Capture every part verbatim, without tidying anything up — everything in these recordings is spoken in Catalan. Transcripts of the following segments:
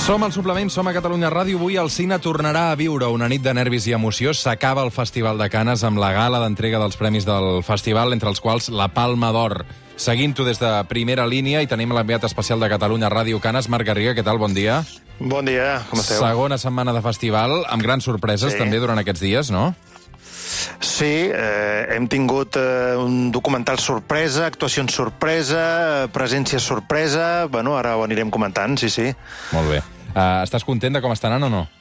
Som al Suplement, som a Catalunya Ràdio. Avui el cine tornarà a viure una nit de nervis i emoció. S'acaba el Festival de Canes amb la gala d'entrega dels premis del festival, entre els quals la Palma d'Or. Seguint-ho des de primera línia, i tenim l'enviat especial de Catalunya Ràdio Canes, Marc Garriga. Què tal? Bon dia. Bon dia, com esteu? Segona setmana de festival, amb grans sorpreses, sí, també durant aquests dies, no? Sí, eh, hem tingut eh, un documental sorpresa, actuacions sorpresa, presència sorpresa. Bueno, ara ho anirem comentant, sí, sí. Molt bé. Uh, estàs content de com està anant o no?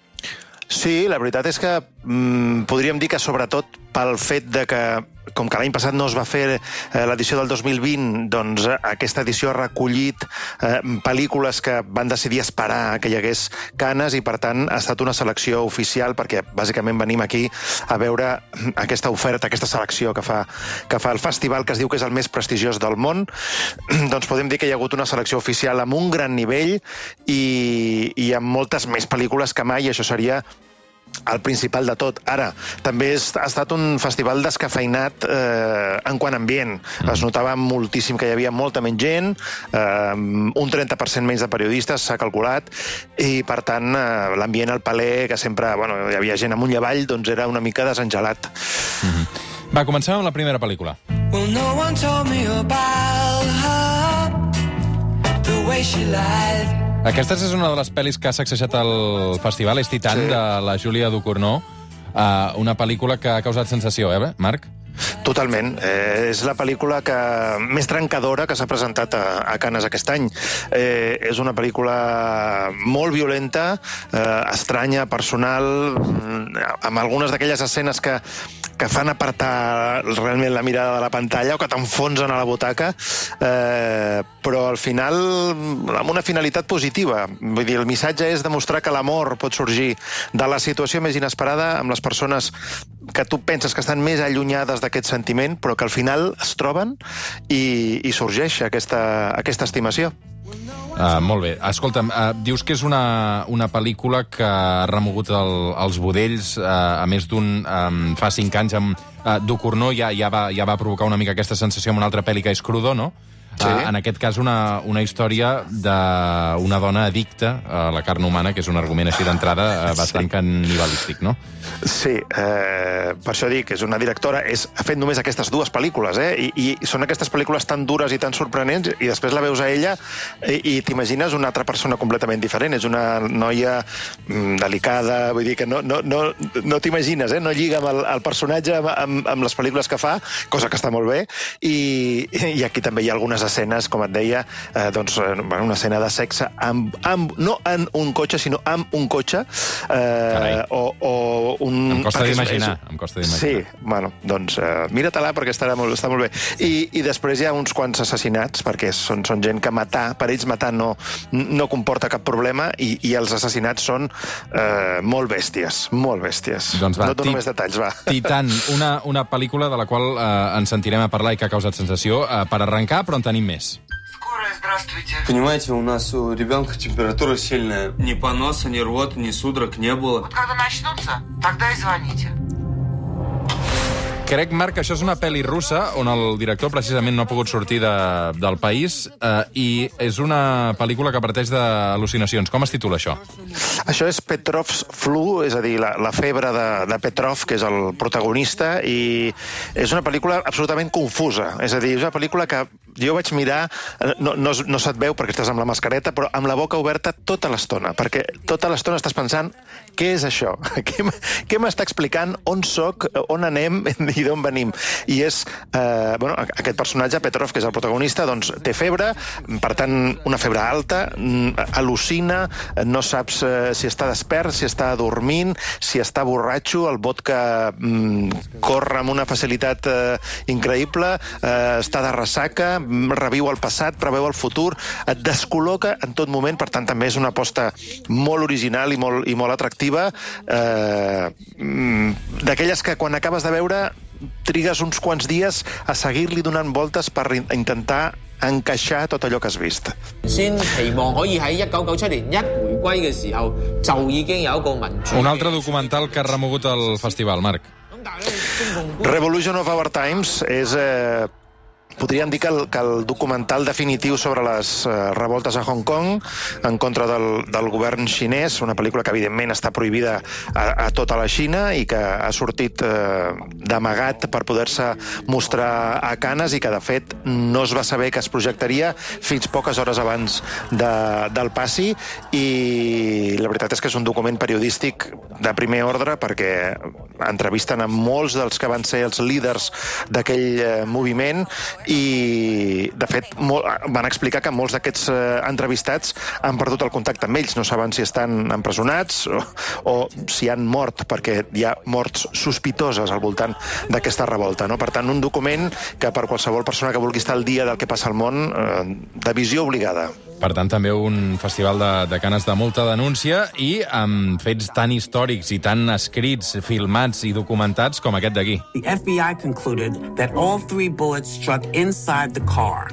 Sí, la veritat és que mm, podríem dir que sobretot pel fet de que, com que l'any passat no es va fer eh, l'edició del dos mil vint, doncs aquesta edició ha recollit eh, pel·lícules que van decidir esperar que hi hagués Canes i, per tant, ha estat una selecció oficial perquè, bàsicament, venim aquí a veure aquesta oferta, aquesta selecció que fa, que fa el festival, que es diu que és el més prestigiós del món. Doncs podem dir que hi ha hagut una selecció oficial amb un gran nivell i, i amb moltes més pel·lícules que mai, i això seria el principal de tot. Ara, també és, ha estat un festival descafeinat eh, en quant a ambient. Mm. Es notava moltíssim que hi havia molta menys gent, eh, un trenta per cent menys de periodistes, s'ha calculat, i, per tant, eh, l'ambient al Paler, que sempre bueno, hi havia gent amunt i avall, doncs era una mica desengelat. Mm-hmm. Va, comencem amb la primera pel·lícula. Well, no one told me about her, the way she lied. Aquesta és una de les pel·lis que ha sacsejat el festival, és Titan, sí, de la Júlia Ducournau, uh, una pel·lícula que ha causat sensació, eh, Marc? Totalment. Eh, és la pel·lícula que més trencadora que s'ha presentat a, a Canes aquest any. Eh, és una pel·lícula molt violenta, eh, estranya, personal, amb algunes d'aquelles escenes que que fan apartar realment la mirada de la pantalla o que t'enfonsen a la butaca, eh, però al final amb una finalitat positiva. Vull dir, el missatge és demostrar que l'amor pot sorgir de la situació més inesperada amb les persones que tu penses que estan més allunyades d'aquest sentiment, però que al final es troben i, i sorgeix aquesta, aquesta estimació. Uh, molt bé. Escolta'm, uh, dius que és una, una pel·lícula que ha remogut el, els budells, uh, a més d'un... Um, fa cinc anys amb uh, Ducournau ja, ja, va, ja va provocar una mica aquesta sensació amb una altra pel·li que és Crudo, no? Sí. Uh, en aquest cas, una, una història d'una dona addicta a la carn humana, que és un argument així d'entrada uh, bastant sí, canibalístic, no? Sí, eh, per això dic que és una directora, és, ha fet només aquestes dues pel·lícules, eh? I, i són aquestes pel·lícules tan dures i tan sorprenents, i després la veus a ella i, i t'imagines una altra persona completament diferent. És una noia mm, delicada, vull dir que no, no, no, no t'imagines, eh? No lliga amb el, el personatge amb, amb les pel·lícules que fa, cosa que està molt bé, i, i aquí també hi ha algunes escenes, com et deia, eh, doncs, bueno, una escena de sexe amb, amb, no en un cotxe, sinó amb un cotxe, eh, o, o un... Em costa d'imaginar, em costa d'imaginar. Sí, bueno, doncs uh, mira-te-la perquè estarà molt, està molt bé. I, I després hi ha uns quants assassinats, perquè són, són gent que matar, per ells matar no, no comporta cap problema, i, i els assassinats són uh, molt bèsties, molt bèsties. Doncs va, no dono més detalls, va. Titan, una, una pel·lícula de la qual uh, ens sentirem a parlar i que ha causat sensació. Uh, per arrencar, però en tenim més. Понимаете, у нас у ребенка температура сильная. Ни поноса, ни рвоты, ни судорог не было. Вот когда начнутся, тогда и звоните. Crec, Marc, que això és una pel·li russa on el director precisament no ha pogut sortir de, del país, eh, i és una pel·lícula que parteix d'al·lucinacions. Com es titula això? Això és Petrov's Flu, és a dir, la, la febre de, de Petrov, que és el protagonista, i és una pel·lícula absolutament confusa. És a dir, és una pel·lícula que jo vaig mirar, no, no, no se't veu perquè estàs amb la mascareta, però amb la boca oberta tota l'estona, perquè tota l'estona estàs pensant què és això? Què, què m'està explicant? On soc? On anem? I d'on venim? I és, eh, bueno, aquest personatge, Petrov, que és el protagonista, doncs té febre, per tant, una febre alta, al·lucina, no saps eh, si està despert, si està dormint, si està borratxo, el vodka mm, corre amb una facilitat eh, increïble, eh, està de ressaca, reviu el passat, preveu el futur, et descol·loca en tot moment, per tant, també és una aposta molt original i molt, i molt atractiva, eh, d'aquelles que quan acabes de veure trigues uns quants dies a seguir-li donant voltes per intentar encaixar tot allò que has vist. 先期望可以喺一九九七年一回歸嘅時候就已經有一個民主。 Un altre documental que ha remogut el festival, Marc. Revolution of Our Times és... Eh, podríem dir que el, que el documental definitiu sobre les uh, revoltes a Hong Kong en contra del, del govern xinès, una pel·lícula que evidentment està prohibida a, a tota la Xina i que ha sortit uh, d'amagat per poder-se mostrar a Canes i que de fet no es va saber que es projectaria fins poques hores abans de, del passi, i la veritat és que és un document periodístic de primer ordre perquè entrevisten a molts dels que van ser els líders d'aquell uh, moviment, i de fet molt, van explicar que molts d'aquests eh, entrevistats han perdut el contacte amb ells, no saben si estan empresonats o, o si han mort, perquè hi ha morts sospitoses al voltant d'aquesta revolta, no? Per tant, un document que per qualsevol persona que vulgui estar al dia del que passa al món, eh, de visió obligada. Per tant, també un festival de, de Canes de molta denúncia i amb fets tan històrics i tan escrits, filmats i documentats com aquest d'aquí. The F B I concluded that all three bullets struck inside the car.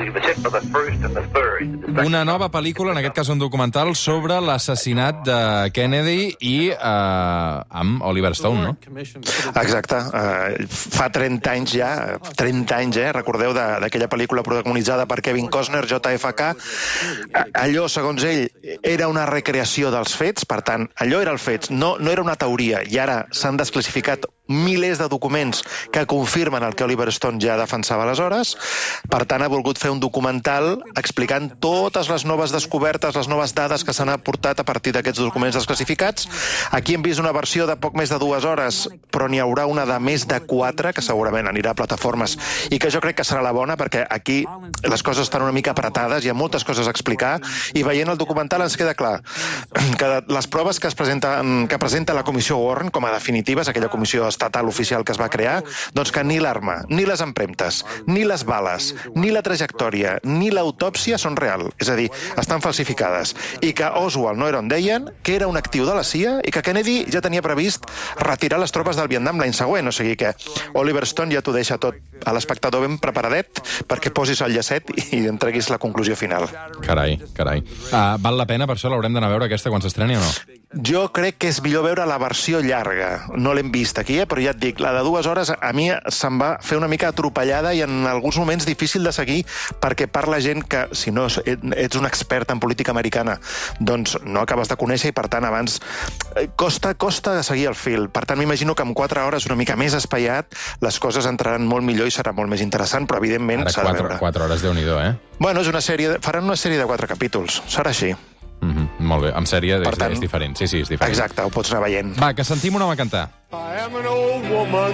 Una nova pel·lícula, en aquest cas un documental, sobre l'assassinat de Kennedy i eh, amb Oliver Stone, no? Exacte. Uh, fa trenta anys ja, trenta anys, eh? Recordeu d'aquella pel·lícula protagonitzada per Kevin Costner, J F K. Allò, segons ell, era una recreació dels fets, per tant, allò era el fets, no, no era una teoria, i ara s'han desclassificat milers de documents que confirmen el que Oliver Stone ja defensava aleshores. Per tant, ha volgut fer un documental explicant totes les noves descobertes, les noves dades que s'han aportat a partir d'aquests documents desclassificats. Aquí hem vist una versió de poc més de dues hores, però n'hi haurà una de més de quatre, que segurament anirà a plataformes, i que jo crec que serà la bona, perquè aquí les coses estan una mica apretades, hi ha moltes coses a explicar, i veient el documental ens queda clar que les proves que es presenten, que presenta la comissió Warren com a definitives, aquella comissió estatal oficial que es va crear, doncs que ni l'arma, ni les empremtes, ni les bales, ni la trajectòria, ni l'autòpsia són real. És a dir, estan falsificades. I que Oswald no era on deien, que era un actiu de la C I A i que Kennedy ja tenia previst retirar les tropes del Vietnam l'any següent. O sigui que Oliver Stone ja t'ho deixa tot a l'espectador ben preparadet perquè posis el llacet i entreguis la conclusió final. Carai, carai. Uh, val la pena, per això l'haurem d'anar a veure aquesta quan s'estreni o no? Jo crec que és millor veure la versió llarga. No l'hem vist aquí, eh? Però ja et dic, la de dues hores a mi se'm va fer una mica atropellada i en alguns moments difícil de seguir perquè parla gent que, si no ets un expert en política americana, doncs no acabes de conèixer i, per tant, abans costa, costa de seguir el fil. Per tant, m'imagino que en quatre hores, una mica més espaiat, les coses entraran molt millor i serà molt més interessant, però, evidentment, s'ha de veure. Quatre hores, Déu-n'hi-do, eh? Bueno, és una sèrie, faran una sèrie de quatre capítols. Serà així. Mm-hmm, molt bé, amb sèrie és, tant, és diferent. Sí, sí, és diferent. Exacte, ho pots anar veient. Va, que sentim un home cantar. I am an old woman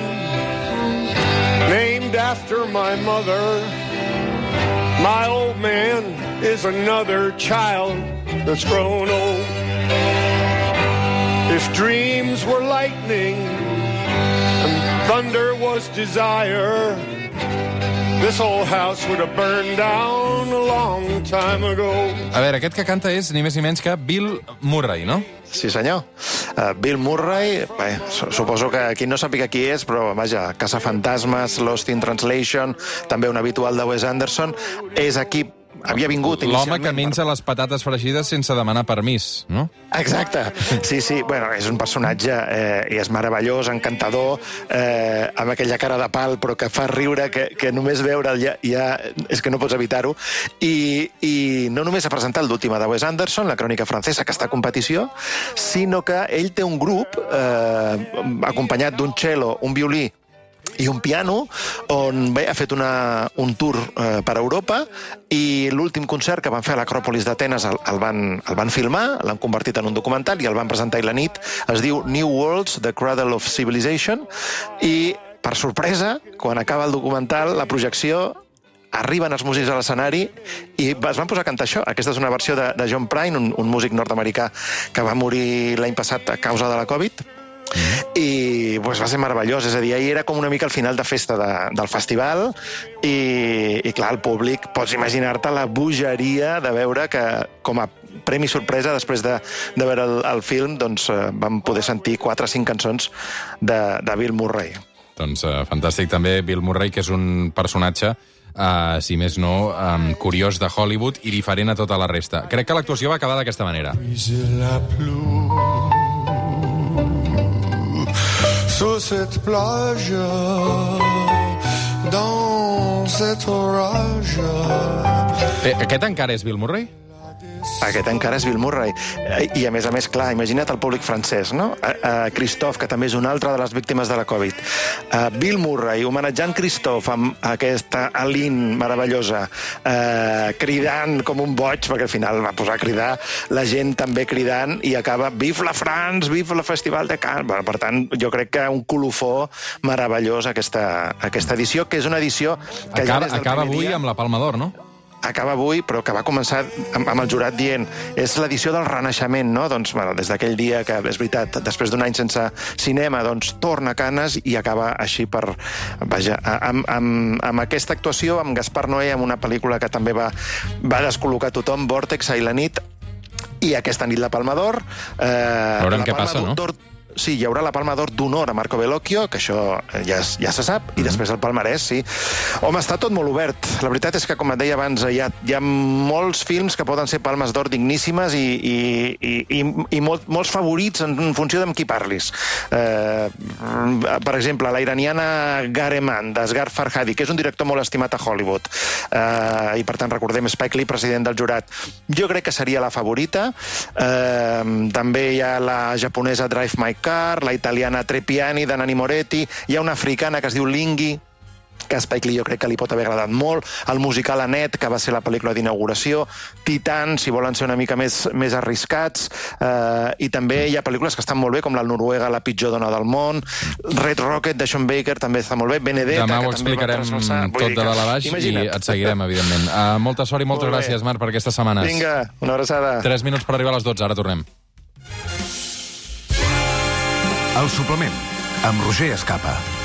named after my mother. My old man is another child that's grown old. If dreams were lightning and thunder was desire, this whole house would have burned down a long time ago. A veure, aquest que canta és ni més ni menys que Bill Murray, no? Sí, senyor. Uh, Bill Murray, bé, suposo que qui no sàpiga qui és, però vaja, Caçafantasmes, Lost in Translation, també un habitual de Wes Anderson, és aquí havia vingut inicialment... L'home que menja les patates fregides sense demanar permís, no? Exacte. Sí, sí. Bueno, és un personatge eh, i és meravellós, encantador, eh, amb aquella cara de pal, però que fa riure, que, que només veure'l ja, ja és que no pots evitar-ho. I, I no només ha presentat l'última de Wes Anderson, la crònica francesa, que està a competició, sinó que ell té un grup eh, acompanyat d'un cello, un violí i un piano, on bé, ha fet una, un tour eh, per Europa, i l'últim concert que van fer a l'Acròpolis d'Atenes el, el, van, el van filmar, l'han convertit en un documental i el van presentar ahir la nit. Es diu New Worlds, The Cradle of Civilization, i, per sorpresa, quan acaba el documental, la projecció, arriben els músics a l'escenari i es van posar a cantar això. Aquesta és una versió de, de John Prine, un, un músic nord-americà que va morir l'any passat a causa de la Covid, i pues, va ser meravellós. És a dir, ahir era com una mica el final de festa de, del festival i, i clar, el públic, pots imaginar-te la bogeria de veure que, com a premi sorpresa, després de, de veure el, el film, doncs eh, vam poder sentir quatre o cinc cançons de, de Bill Murray. Doncs eh, fantàstic també Bill Murray, que és un personatge Uh, si més no, um, curiós de Hollywood i diferent a tota la resta. Crec que l'actuació va acabar d'aquesta manera. Sur cette plage, dans cet orage. Eh, aquest encara és Bill Murray? Aquest encara és Bill Murray. I, a més a més, clar, imagina't el públic francès, no? Uh, uh, Christophe, que també és una altra de les víctimes de la Covid. Uh, Bill Murray, homenatjant Christophe amb aquesta Aline meravellosa, uh, cridant com un boig, perquè al final va posar a cridar, la gent també cridant, i acaba Vive la France, Vive la Festival de Cannes. Bueno, per tant, jo crec que un colofó meravellós aquesta, aquesta edició, que és una edició que acaba, ja des del acaba primer avui dia... amb la Palma d'Or, no? Acaba avui, però que va començar amb, amb el jurat dient és l'edició del renaixement, no? Doncs, bueno, des d'aquell dia que, és veritat, després d'un any sense cinema, doncs torna a Canes i acaba així per... Vaja, amb, amb, amb aquesta actuació, amb Gaspar Noé, amb una pel·lícula que també va, va descol·locar tothom, Vòrtex, Ahir la nit, i aquesta nit la Palma d'Or. Eh, Veurem què Palma passa, no? Sí, hi haurà la Palma d'Or d'honor a Marco Bellocchio, que això ja, ja se sap, i després el palmarès, sí. Home, està tot molt obert. La veritat és que, com et deia abans, hi ha, hi ha molts films que poden ser palmes d'or digníssimes i, i, i, i, i molt, molts favorits en funció d'amb qui parlis. Eh, per exemple, la iraniana Gareman, d'Asghar Farhadi, que és un director molt estimat a Hollywood, eh, i per tant recordem Spike Lee, president del jurat. Jo crec que seria la favorita. Eh, també hi ha la japonesa Drive My Car, la italiana Tre Piani, de Nanni Moretti, hi ha una africana que es diu Lingui, que a Spike Lee jo crec que li pot haver agradat molt, el musical Annette, que va ser la pel·lícula d'inauguració, Titan, si volen ser una mica més, més arriscats, eh, i també hi ha pel·lícules que estan molt bé, com la Noruega, La pitjor dona del món, Red Rocket, de Sean Baker, també està molt bé, Benedetta, demà ho que també va explicarem trasbalsar. tot de dalt a baix i et seguirem, evidentment. Uh, molta sort i moltes gràcies, Marc, per aquestes setmanes. Vinga, una abraçada. Tres minuts per arribar a les dotze, ara tornem. El suplement, amb Roger Escapa.